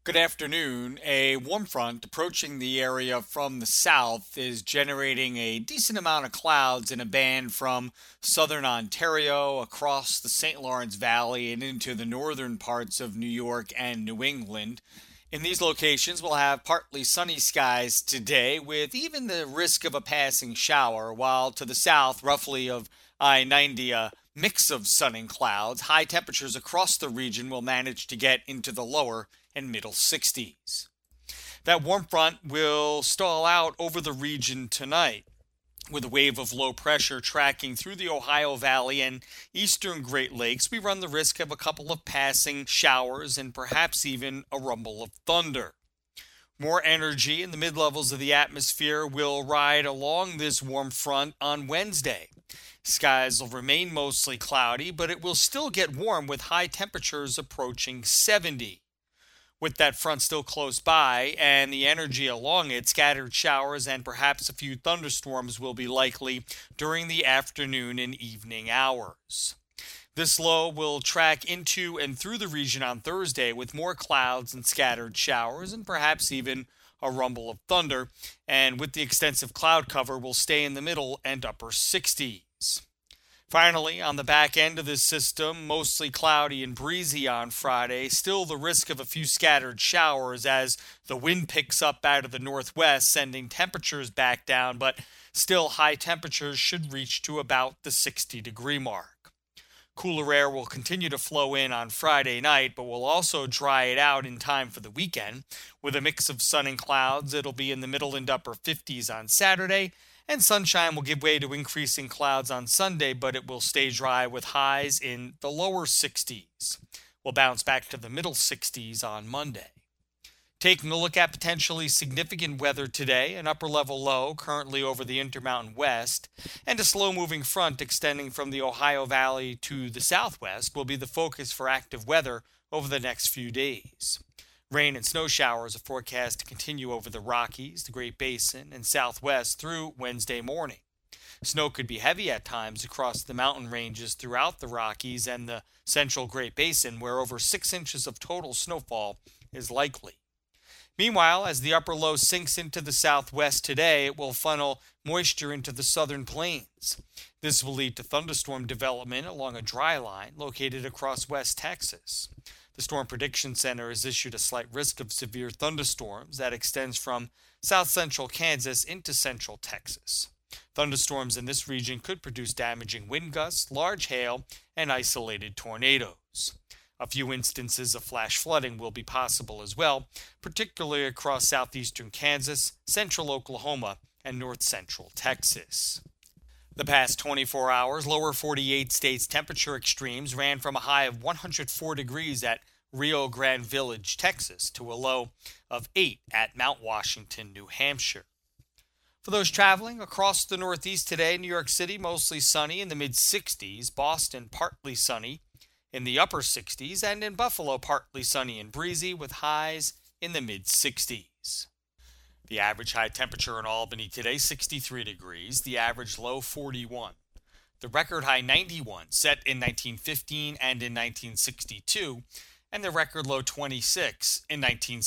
Good afternoon. A warm front approaching the area from the south is generating a decent amount of clouds in a band from southern Ontario across the St. Lawrence Valley and into the northern parts of New York and New England. In these locations, we'll have partly sunny skies today with even the risk of a passing shower, while to the south, roughly of I-90, a mix of sun and clouds. High temperatures across the region will manage to get into the lower and middle 60s. That warm front will stall out over the region tonight, with a wave of low pressure tracking through the Ohio Valley and eastern Great Lakes. We run the risk of a couple of passing showers and perhaps even a rumble of thunder. More energy in the mid-levels of the atmosphere will ride along this warm front on Wednesday. Skies will remain mostly cloudy, but it will still get warm with high temperatures approaching 70. With that front still close by and the energy along it, scattered showers and perhaps a few thunderstorms will be likely during the afternoon and evening hours. This low will track into and through the region on Thursday with more clouds and scattered showers and perhaps even a rumble of thunder, and with the extensive cloud cover will stay in the middle and upper 60s. Finally, on the back end of this system, mostly cloudy and breezy on Friday, still the risk of a few scattered showers as the wind picks up out of the northwest, sending temperatures back down, but still high temperatures should reach to about the 60-degree mark. Cooler air will continue to flow in on Friday night, but will also dry it out in time for the weekend. With a mix of sun and clouds, it'll be in the middle and upper 50s on Saturday, and sunshine will give way to increasing clouds on Sunday, but it will stay dry with highs in the lower 60s. We'll bounce back to the middle 60s on Monday. Taking a look at potentially significant weather today, an upper-level low currently over the Intermountain West, and a slow-moving front extending from the Ohio Valley to the southwest will be the focus for active weather over the next few days. Rain and snow showers are forecast to continue over the Rockies, the Great Basin, and Southwest through Wednesday morning. Snow could be heavy at times across the mountain ranges throughout the Rockies and the central Great Basin, where over 6 inches of total snowfall is likely. Meanwhile, as the upper low sinks into the southwest today, it will funnel moisture into the southern plains. This will lead to thunderstorm development along a dry line located across West Texas. The Storm Prediction Center has issued a slight risk of severe thunderstorms that extends from south-central Kansas into central Texas. Thunderstorms in this region could produce damaging wind gusts, large hail, and isolated tornadoes. A few instances of flash flooding will be possible as well, particularly across southeastern Kansas, central Oklahoma, and north-central Texas. The past 24 hours, lower 48 states temperature extremes ran from a high of 104 degrees at Rio Grande Village, Texas, to a low of 8 at Mount Washington, New Hampshire. For those traveling across the Northeast today, New York City mostly sunny in the mid-60s, Boston partly sunny in the upper 60s, and in Buffalo partly sunny and breezy with highs in the mid-60s. The average high temperature in Albany today, 63 degrees, the average low 41. The record high 91 set in 1915 and in 1962, and the record low 26 in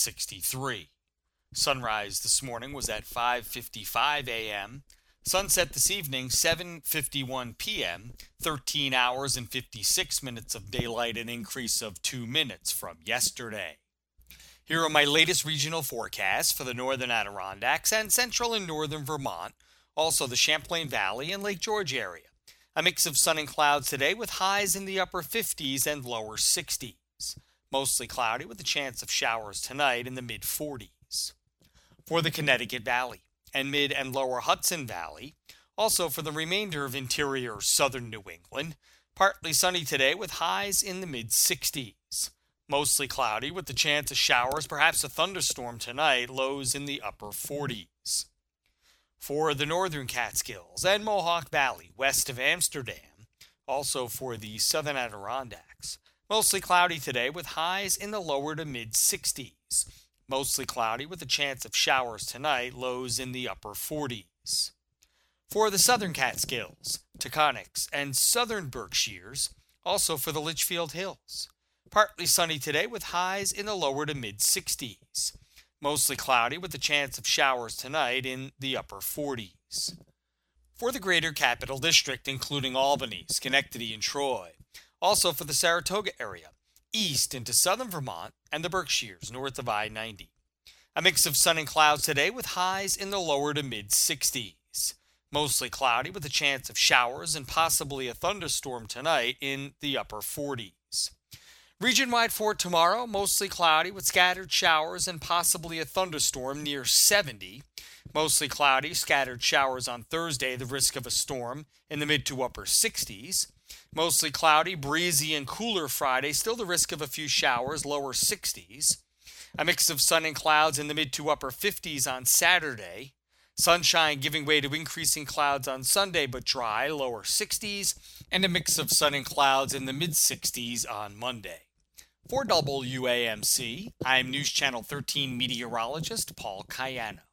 1963. Sunrise this morning was at 5:55 a.m. Sunset this evening, 7:51 p.m., 13 hours and 56 minutes of daylight, an increase of 2 minutes from yesterday. Here are my latest regional forecasts for the northern Adirondacks and central and northern Vermont, also the Champlain Valley and Lake George area. A mix of sun and clouds today with highs in the upper 50s and lower 60s. Mostly cloudy with a chance of showers tonight in the mid-40s. For the Connecticut Valley and mid and lower Hudson Valley, also for the remainder of interior southern New England, partly sunny today with highs in the mid-60s. Mostly cloudy with the chance of showers, perhaps a thunderstorm tonight, lows in the upper 40s. For the northern Catskills and Mohawk Valley west of Amsterdam, also for the southern Adirondacks, mostly cloudy today with highs in the lower to mid-60s. Mostly cloudy with a chance of showers tonight, lows in the upper 40s. For the southern Catskills, Taconics, and southern Berkshires, also for the Litchfield Hills. Partly sunny today with highs in the lower to mid 60s. Mostly cloudy with a chance of showers tonight in the upper 40s. For the greater capital district, including Albany, Schenectady, and Troy. Also for the Saratoga area, east into southern Vermont and the Berkshires north of I-90. A mix of sun and clouds today with highs in the lower to mid 60s. Mostly cloudy with a chance of showers and possibly a thunderstorm tonight in the upper 40s. Region-wide for tomorrow, mostly cloudy with scattered showers and possibly a thunderstorm near 70. Mostly cloudy, scattered showers on Thursday, the risk of a storm in the mid to upper 60s. Mostly cloudy, breezy, and cooler Friday, still the risk of a few showers, lower 60s. A mix of sun and clouds in the mid to upper 50s on Saturday. Sunshine giving way to increasing clouds on Sunday, but dry, lower 60s. And a mix of sun and clouds in the mid 60s on Monday. For WAMC, I'm News Channel 13 meteorologist Paul Cayano.